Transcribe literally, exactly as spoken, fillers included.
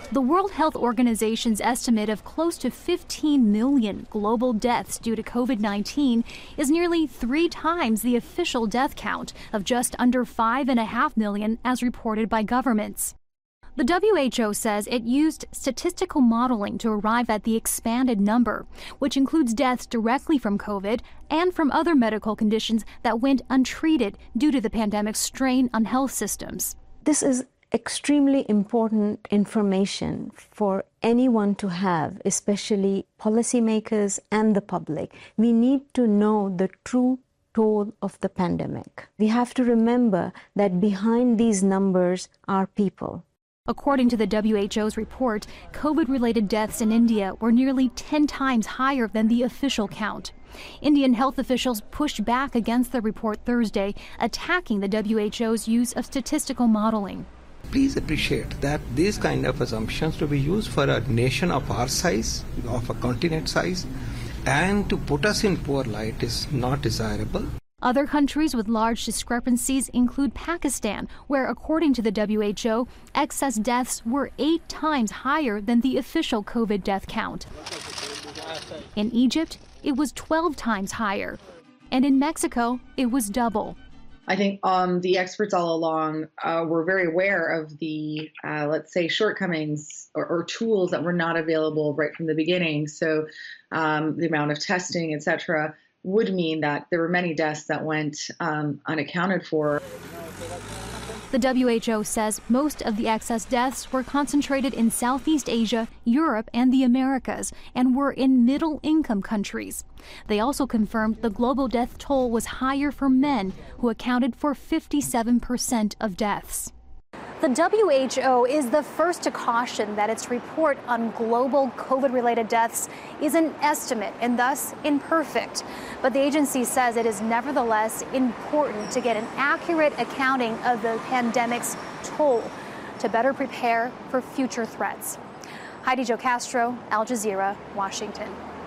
The World Health Organization's estimate of close to fifteen million global deaths due to COVID nineteen is nearly three times the official death count of just under five and a half million as reported by governments. The W H O says it used statistical modeling to arrive at the expanded number, which includes deaths directly from COVID and from other medical conditions that went untreated due to the pandemic's strain on health systems. This is extremely important information for anyone to have, especially policymakers and the public. We need to know the true toll of the pandemic. We have to remember that behind these numbers are people. According to the W H O's report, COVID-related deaths in India were nearly ten times higher than the official count. Indian health officials pushed back against the report Thursday, attacking the W H O's use of statistical modeling. Please appreciate that these kind of assumptions to be used for a nation of our size, of a continent size, and to put us in poor light is not desirable. Other countries with large discrepancies include Pakistan, where, according to the W H O, excess deaths were eight times higher than the official COVID death count. In Egypt, it was twelve times higher. And in Mexico, it was double. I think um, the experts all along uh, were very aware of the, uh, let's say, shortcomings or, or tools that were not available right from the beginning. So um, the amount of testing, et cetera, would mean that there were many deaths that went um, unaccounted for. The W H O says most of the excess deaths were concentrated in Southeast Asia, Europe, and the Americas, and were in middle-income countries. They also confirmed the global death toll was higher for men, who accounted for fifty-seven percent of deaths. The W H O is the first to caution that its report on global COVID-related deaths is an estimate and thus imperfect. But the agency says it is nevertheless important to get an accurate accounting of the pandemic's toll to better prepare for future threats. Heidi Jo Castro, Al Jazeera, Washington.